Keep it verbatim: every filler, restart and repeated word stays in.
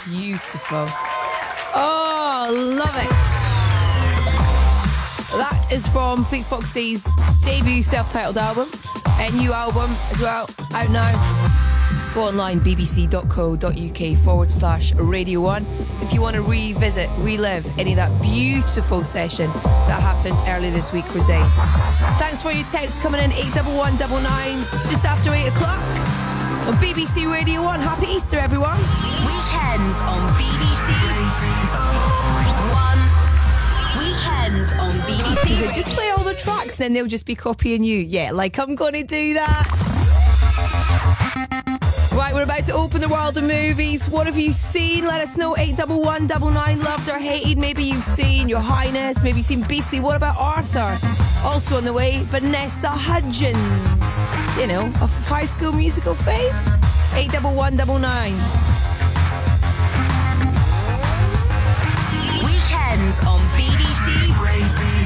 Beautiful. Oh, love it. That is from Fleet Foxes' debut self-titled album. A new album as well, out now. Go online, bbc.co.uk forward slash Radio one if you want to revisit, relive any of that beautiful session that happened early this week for Zayn. Thanks for your text coming in, eight one one nine nine. It's just after eight o'clock on B B C Radio one. Happy Easter, everyone. Weekends on B B C One. Weekends on B B C. So just play all the tracks and then they'll just be copying you. Yeah, like I'm going to do that. Right, we're about to open the world of movies. What have you seen? Let us know. eight one one nine nine. Loved or hated. Maybe you've seen Your Highness. Maybe you've seen Beastly. What about Arthur? Also on the way, Vanessa Hudgens. You know, of High School Musical fame. eight one one nine nine. Weekends on B B C Radio.